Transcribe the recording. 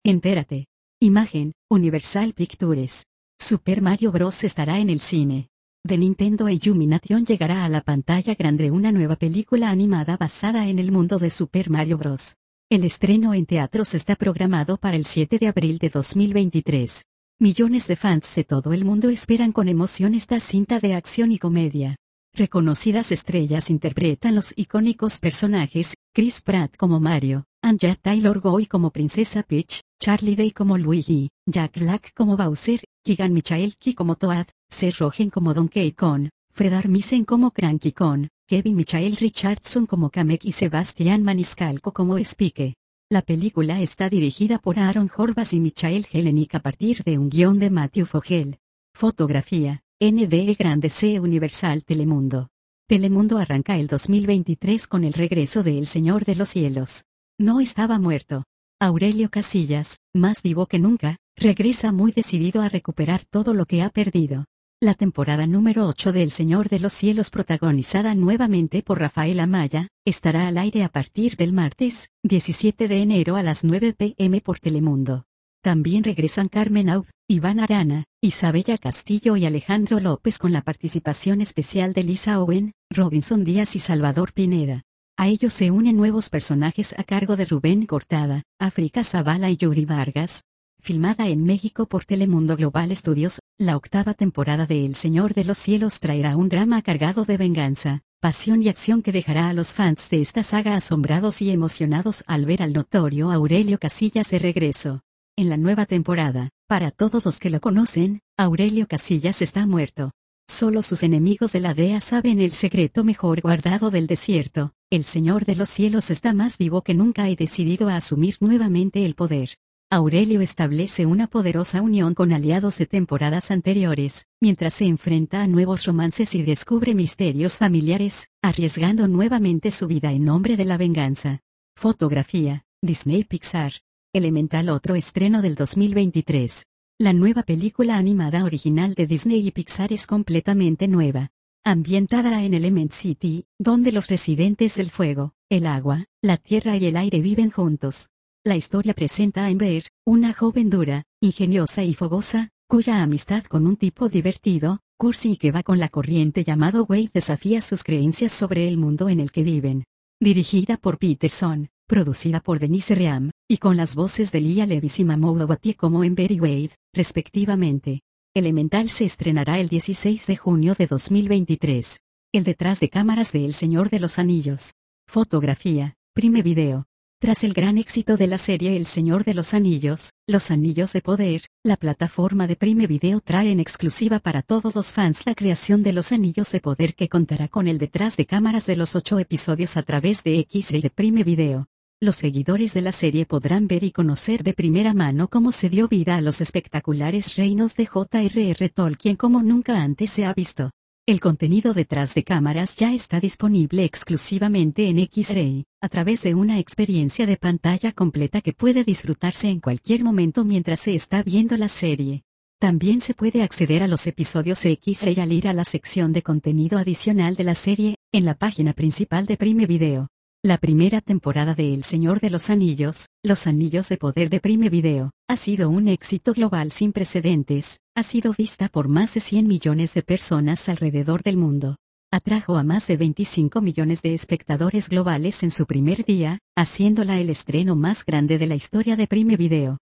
Entérate. Imagen, Universal Pictures. Super Mario Bros. Estará en el cine. De Nintendo Illumination llegará a la pantalla grande una nueva película animada basada en el mundo de Super Mario Bros. El estreno en teatros está programado para el 7 de abril de 2023. Millones de fans de todo el mundo esperan con emoción esta cinta de acción y comedia. Reconocidas estrellas interpretan los icónicos personajes, Chris Pratt como Mario, Anya Taylor-Joy como Princesa Peach, Charlie Day como Luigi, Jack Black como Bowser, Keegan Michael Key como Toad, Seth Rogen como Donkey Kong, Fred Armisen como Cranky Kong, Kevin Michael Richardson como Kamek y Sebastián Maniscalco como Spike. La película está dirigida por Aaron Horvath y Michael Jelenic a partir de un guión de Matthew Fogel. Fotografía, NDE Grande C Universal Telemundo. Telemundo arranca el 2023 con el regreso de El Señor de los Cielos. No estaba muerto. Aurelio Casillas, más vivo que nunca, regresa muy decidido a recuperar todo lo que ha perdido. La temporada número 8 de El Señor de los Cielos, protagonizada nuevamente por Rafael Amaya, estará al aire a partir del martes, 17 de enero a las 9 p.m. por Telemundo. También regresan Carmen Aub, Iván Arana, Isabella Castillo y Alejandro López con la participación especial de Lisa Owen, Robinson Díaz y Salvador Pineda. A ellos se unen nuevos personajes a cargo de Rubén Cortada, África Zavala y Yuri Vargas. Filmada en México por Telemundo Global Studios, la octava temporada de El Señor de los Cielos traerá un drama cargado de venganza, pasión y acción que dejará a los fans de esta saga asombrados y emocionados al ver al notorio Aurelio Casillas de regreso. En la nueva temporada, para todos los que lo conocen, Aurelio Casillas está muerto. Solo sus enemigos de la DEA saben el secreto mejor guardado del desierto. El Señor de los Cielos está más vivo que nunca y decidido a asumir nuevamente el poder. Aurelio establece una poderosa unión con aliados de temporadas anteriores, mientras se enfrenta a nuevos romances y descubre misterios familiares, arriesgando nuevamente su vida en nombre de la venganza. Fotografía, Disney Pixar. Elemental, otro estreno del 2023. La nueva película animada original de Disney y Pixar es completamente nueva. Ambientada en Element City, donde los residentes del fuego, el agua, la tierra y el aire viven juntos. La historia presenta a Ember, una joven dura, ingeniosa y fogosa, cuya amistad con un tipo divertido, cursi y que va con la corriente llamado Wade desafía sus creencias sobre el mundo en el que viven. Dirigida por Peterson, producida por Denise Ream, y con las voces de Lia Levis y Mahmoud Awati como Ember y Wade, respectivamente. Elemental se estrenará el 16 de junio de 2023. El detrás de cámaras de El Señor de los Anillos. Fotografía, Prime Video. Tras el gran éxito de la serie El Señor de los Anillos de Poder, la plataforma de Prime Video trae en exclusiva para todos los fans la creación de Los Anillos de Poder, que contará con el detrás de cámaras de los 8 episodios a través de X-Ray de Prime Video. Los seguidores de la serie podrán ver y conocer de primera mano cómo se dio vida a los espectaculares reinos de J.R.R. Tolkien como nunca antes se ha visto. El contenido detrás de cámaras ya está disponible exclusivamente en X-Ray, a través de una experiencia de pantalla completa que puede disfrutarse en cualquier momento mientras se está viendo la serie. También se puede acceder a los episodios X-Ray al ir a la sección de contenido adicional de la serie, en la página principal de Prime Video. La primera temporada de El Señor de los Anillos de Poder de Prime Video, ha sido un éxito global sin precedentes, ha sido vista por más de 100 millones de personas alrededor del mundo. Atrajo a más de 25 millones de espectadores globales en su primer día, haciéndola el estreno más grande de la historia de Prime Video.